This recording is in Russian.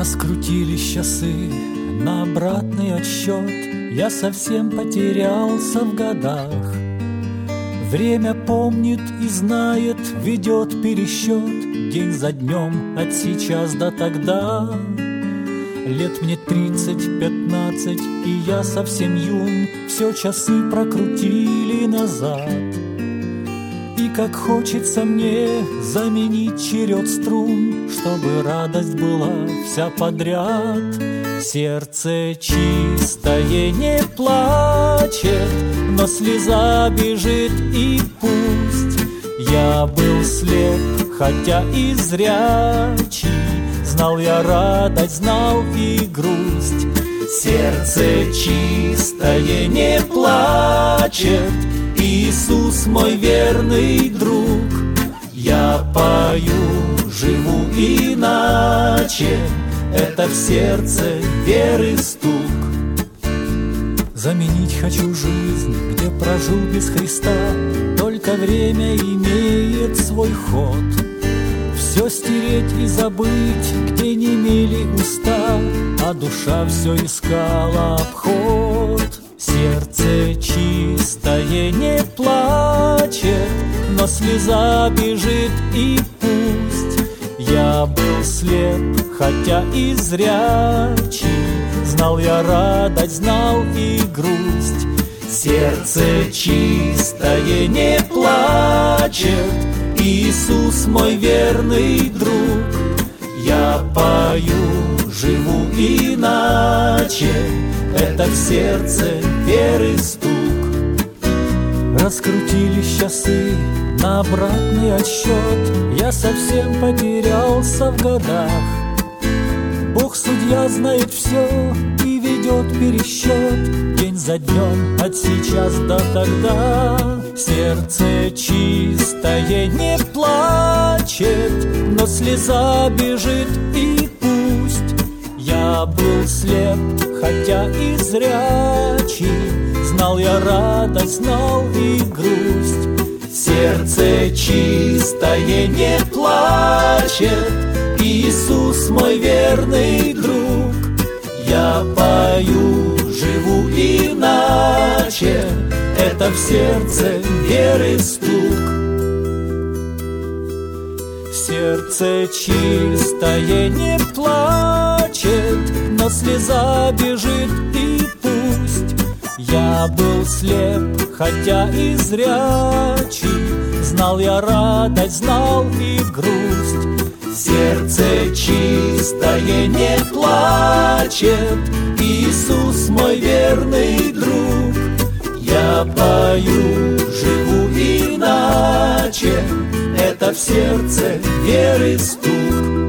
Раскрутились часы на обратный отсчет, я совсем потерялся в годах. Время помнит и знает, ведет пересчет день за днем, от сейчас до тогда. Лет мне 30-15, и я совсем юн, все часы прокрутили назад. И как хочется мне заменить черед струн, чтобы радость была вся подряд. Сердце чистое не плачет, но слеза бежит, и пусть я был слеп, хотя и зрячий, знал я радость, знал и грусть. Сердце чистое не плачет, Иисус мой верный друг. Я пою, живу иначе, это в сердце веры стук. Заменить хочу жизнь, где прожил без Христа, только время имеет свой ход. Все стереть и забыть, где немели уста, а душа все искала обход. Сердце чистое не плачет, но слеза бежит, и пусть я был слеп, хотя и зрячий, знал я радость, знал и грусть. Сердце чистое не плачет, Иисус мой верный друг. Я пою, живу иначе, это в сердце веры стук. Раскрутились часы на обратный отсчет, я совсем потерялся в годах. Бог судья знает все и ведет пересчет день за днем, от сейчас до тогда. Сердце чистое не плачет, но слеза бежит, и пусть я был слеп, хотя и зрячий, знал я радость, знал и грусть. Сердце чистое не плачет, Иисус мой верный друг. Я пою, живу иначе, это в сердце веры стук. Сердце чистое не плачет, но слеза бежит, и пусть я был слеп, хотя и зрячий, знал я радость, знал и грусть. Сердце чистое не плачет, Иисус мой верный друг. Я пою, живу иначе, это в сердце веры стук.